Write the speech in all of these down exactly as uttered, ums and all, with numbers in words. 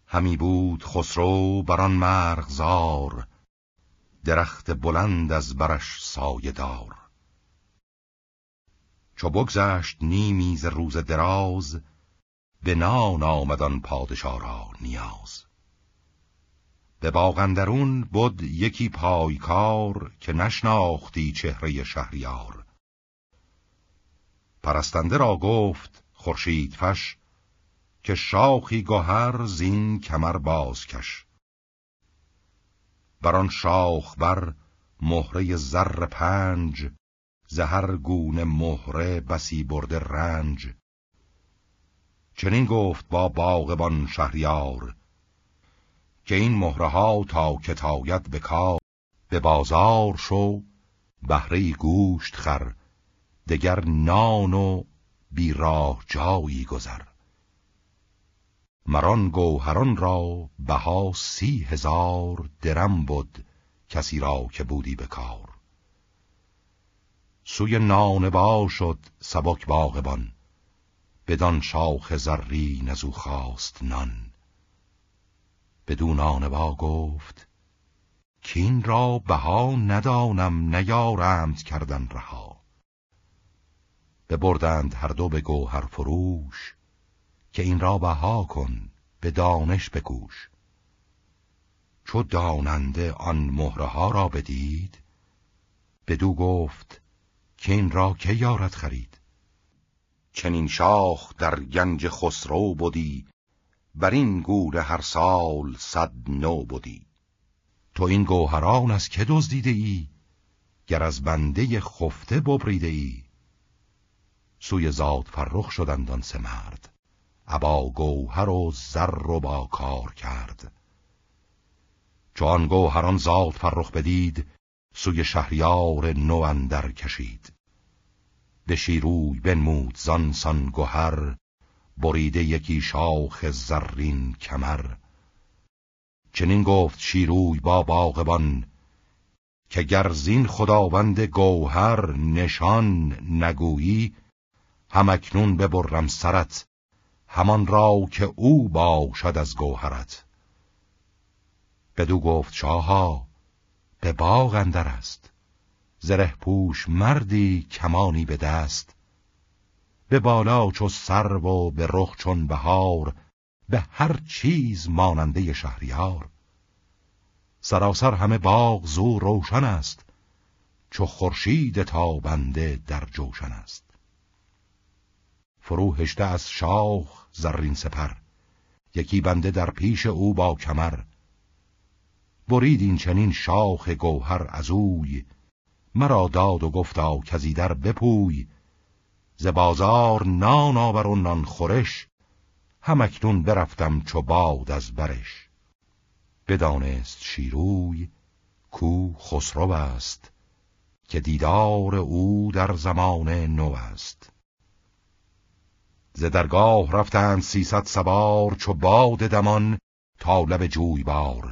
همی بود خسرو بران مرغزار، درخت بلند از برش سایه دار. چو بگذشت نیمی ز روز دراز، به نان آمدان پادشاه را نیاز. به باغ اندرون بد یکی پایکار، که نشناختی چهره شهریار. پرستنده را گفت خورشیدفش، که شاخی گهر زین کمر بازکش. بران شاخ بر مهره زر پنج، ز هر گونه مهره بسی برده رنج. چنین گفت با باغبان شهریار، که این مهره ها تا کتایت به کار. به بازار شو بهره گوشت خر، دگر نان و بی راه جایی گذر. مران گوهران را بها سی هزار درم بود، کسی را که بودی به کار. سوی نانبا شد سبک باغبان، بدان شاخ زرین ازو خواست نان. بدو نانبا گفت کین را بها ندانم، نیارمت کردن رها. ببردند هر دو به گوهر فروش، که این را بها کن به دانش بکوش. چو داننده آن مهره ها را بدید، بدو گفت که این را که یارد خرید. چنین شاخ در گنج خسرو بودی، بر این گونه هر سال صد نو بودی. تو این گوهران از که دزدیده ای، گر از بنده خفته ببریده ای. سوی زاد فرخ شدند آن سه مرد، ابا گوهر و زر و با کار کرد. چون گوهران زاد فرخ بدید، سوی شهریار نو اندر کشید. به شیروی بنمود زان سان گهر، بریده یکی شاخ زرین کمر. چنین گفت شیروی با باغبان، که گر زین خداوند گوهر نشان نگویی، هم اکنون ببرم سرت، همان را که او باشد از گوهرت. بدو گفت شاها به باغ اندر است، زره پوش مردی کمانی به دست. به بالا چو سرو و به رخ چون بهار، به هر چیز ماننده شهریار. سراسر همه باغ زو روشن است، چو خورشید تابنده در جوشن است. فرو هشته از شاخ زرین سپر، یکی بنده در پیش او با کمر. برید این چنین شاخ گوهر ازوی، مرا داد و گفتا کزی در بپوی. ز بازار نان آور و نان خورش، هم اکنون برفتم چو باد از برش. بدانست شیروی کو خسرو است، که دیدار او در زمان نو است. ز درگاه رفتند سیصد سوار، چو باد دمان تا لب جویبار.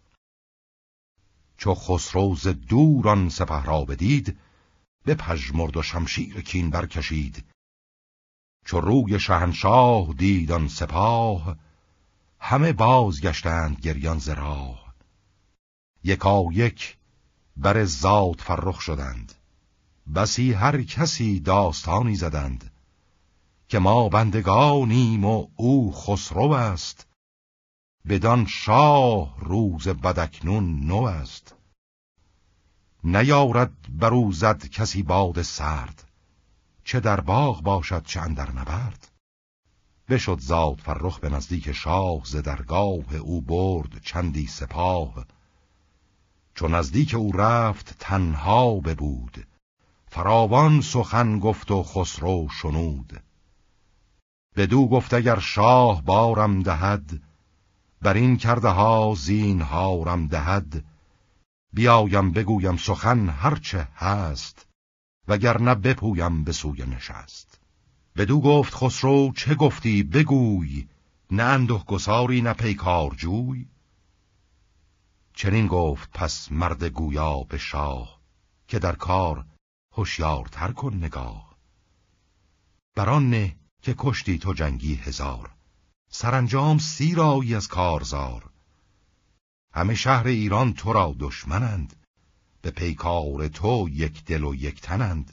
چو خسرو ز دور آن سپه را بدید، بپژمرد و شمشیر کین برکشید. چو روی شهنشاه دید آن سپاه، همه بازگشتند گریان ز راه. یکا یک بر زاد فرخ شدند، بسی هر کسی داستانی زدند. که ما بندگانیم و او خسرو است، بدان شاه روز بداکنون نو است. نیارد برو زد کسی باد سرد، چه در باغ باشد چه اندر نبرد. بشد زاد فرخ به نزدیک شاه، ز درگاه او برد چندی سپاه. چون نزدیک او رفت تنها ببود، فراوان سخن گفت و خسرو شنود. بدو گفت اگر شاه بارم دهد، بر این کرده ها زینهارم دهد. بیایم بگویم سخن هرچه هست، وگرنه بپویم به سوی نشست. بدو گفت خسرو چه گفتی بگوی، نه انده گساری نه پیکار جوی. چنین گفت پس مرد گویا به شاه، که در کار هوشیارتر کن نگاه. بران نه که کشتی تو جنگی هزار، سرانجام سیر آیی از کارزار. همه شهر ایران تو را دشمنند، به پیکار تو یک دل و یک تنند.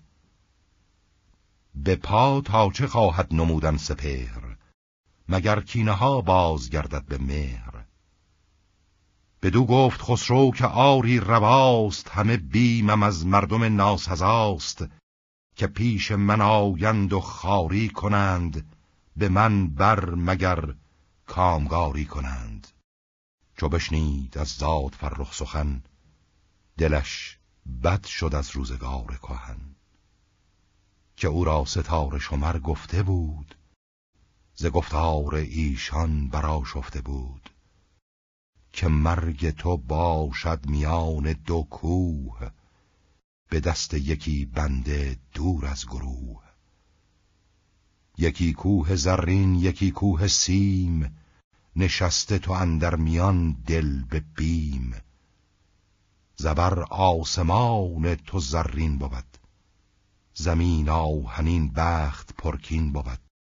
به پا تا چه خواهد نمودن سپهر، مگر کینه ها بازگردد به مهر. بدو گفت خسرو که آری رواست، همه بیمم از مردم ناسزاست. که پیش من آیند و خاری کنند، به من بر مگر کامگاری کنند. چو بشنید از زاد فرخ سخن، دلش بد شد از روزگار کهن. که او را ستاره شمر گفته بود، ز گفتار ایشان برآشفته بود. که مرگ تو باشد میان دو کوه، به دست یکی بنده دور از گروه. یکی کوه زرین یکی کوه سیم، نشسته تو اندر میان دل به بیم. زبر آسمان تو زرین بود، زمین آهنین بخت پرکین بود.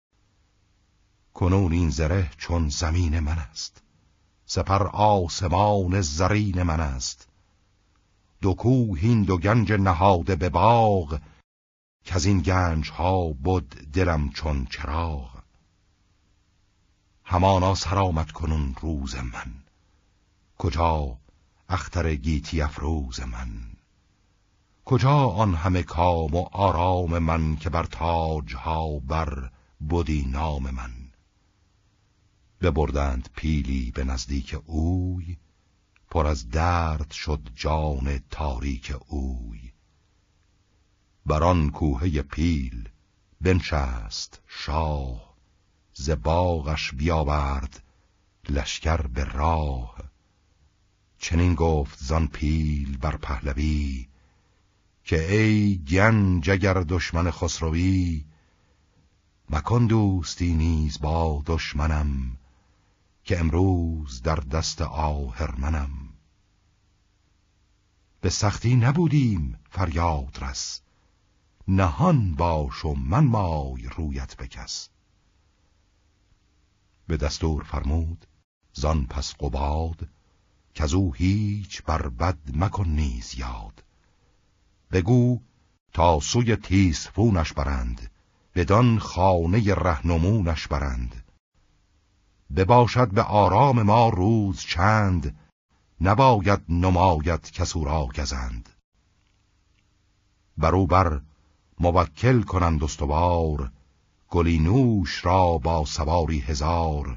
کنون این زره چون زمین من است، سپر آسمان زرین من است. دو کوه این دو گنج نهاده به باغ، که از این گنج ها بود دلم چون چراغ. همانا سرآمد کنون روز من، کجا اختر گیتی افروز من. کجا آن همه کام و آرام من، که بر تاج ها بر بودی نام من. ببردند پیلی به نزدیک اوی، پر از درد شد جان تاریک اوی. بران کوهه پیل بنشست شاه، ز باغش بیاورد لشکر به راه. چنین گفت زان پیل بر پهلوی، که ای گنج اگر دشمن خسروی. مکن دوستی نیز با دشمنم، که امروز در دست آهرمنم. به سختی نبودیم فریاد رس، نهان باش و من مای رویت بکس. به دستور فرمود زان پس قباد، که از او هیچ بر بد مکن نیز یاد. بگو تا سوی تیسفونش برند، بدان خانه رهنمونش برند. بباشد به آرام ما روز چند، نباید نماید کس او را گزند. برو بر موکل کنند استوار، گلینوش را با سواری هزار.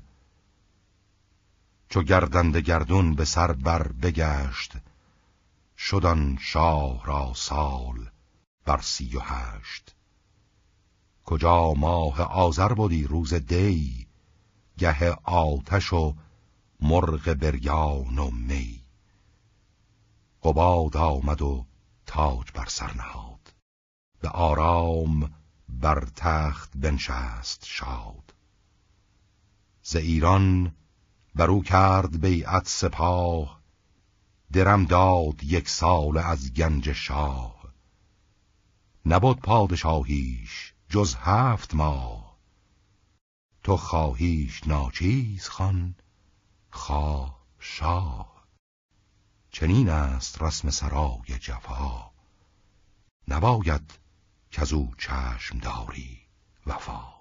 چو گردنده گردون به سر بر بگشت، شدن شاه را سال بر سی و هشت. کجا ماه آذر بودی روز دی، گه آتش و مرغ بریان و می. قباد آمد و تاج بر سر نهاد، به آرام بر تخت بنشست شاد. ز ایران برو کرد بیعت سپاه، درم داد یک سال از گنج شاه. نبود پادشاهیش جز هفت ماه، تو خواهیش ناچیز خوان خواه شاه. چنین است رسم سرای جفا، نباید کزو چشم داری وفا.